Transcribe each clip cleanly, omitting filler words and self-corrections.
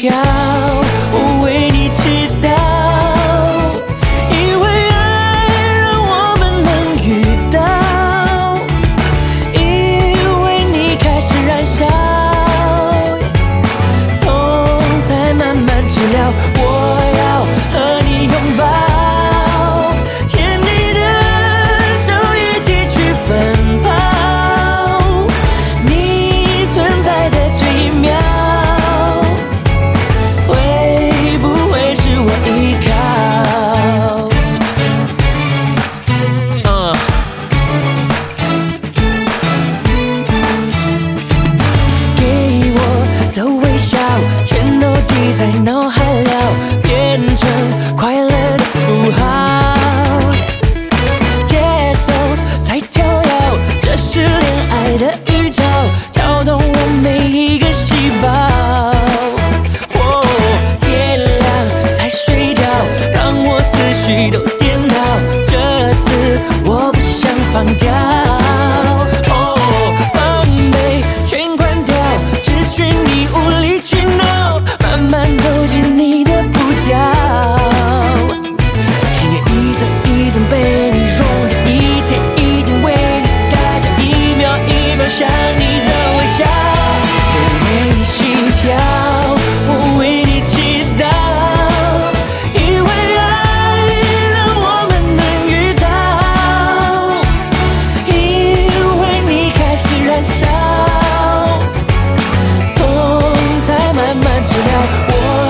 跳，我为你祈祷，因为爱让我们能遇到，因为你开始燃烧，痛在慢慢治疗，我要和你拥抱。全都记在脑海了，变成快乐的符号。节奏在跳跃，这是恋爱的预兆，跳动我每一个细胞。天亮才睡觉，让我思绪都颠倒。这次我不想放掉。慢走进你的步调，心也一层一层被你融掉，一天一天为你改造，一秒一秒想你的微笑。我为你心跳，我为你祈祷，因为爱让我们能遇到，因为你开始燃烧，痛才慢慢治疗。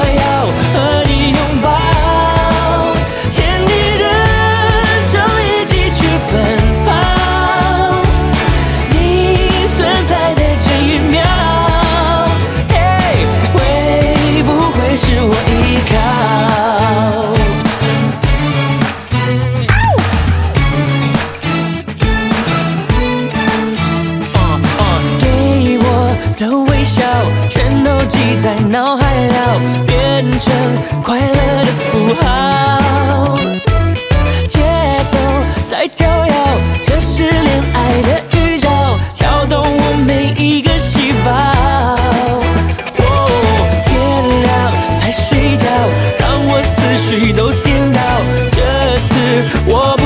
的微笑全都记在脑海了，变成快乐的符号。节奏在跳跃，这是恋爱的预兆，跳动我每一个细胞。天亮才睡觉，让我思绪都颠倒。这次我